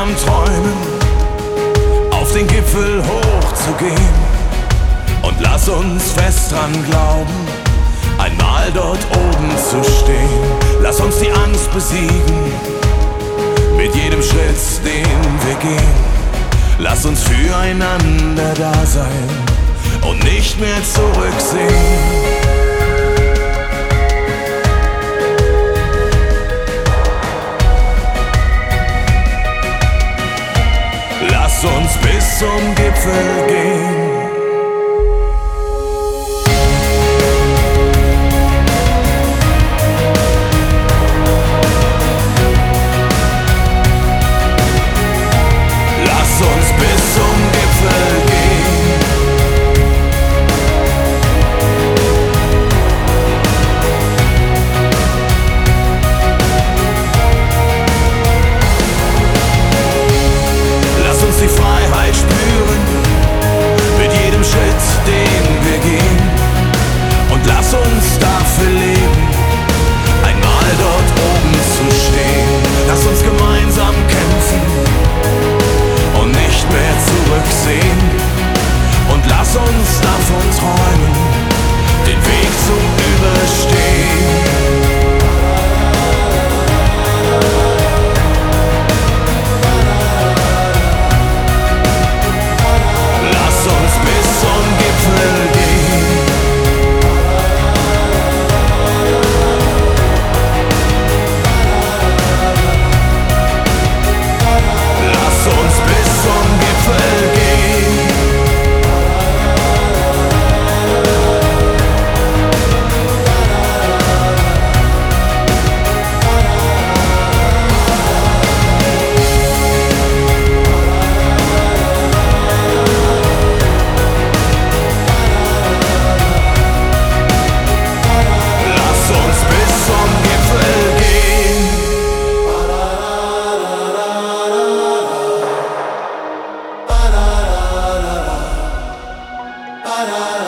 gemeinsam träumen, auf den Gipfel hochzugehen. Und lass uns fest dran glauben, einmal dort oben zu stehen. Lass uns die Angst besiegen, mit jedem Schritt, den wir gehen. Lass uns füreinander da sein und nicht mehr zurücksehen. Lass uns bis zum Gipfel gehen. Lass uns bis zum Gipfel gehen. Lass uns die Freiheit spüren, mit jedem Schritt, den wir gehen. Und lass uns dafür leben, einmal dort oben zu stehen. Lass uns gemeinsam kämpfen und nicht mehr zurücksehen. Und lass uns davon träumen, den Weg zu überstehen. Lass uns bis zum Gipfel gehen. Lass uns bis zum Gipfel gehen. Lass uns bis zum Gipfel gehen. Ba-da-da.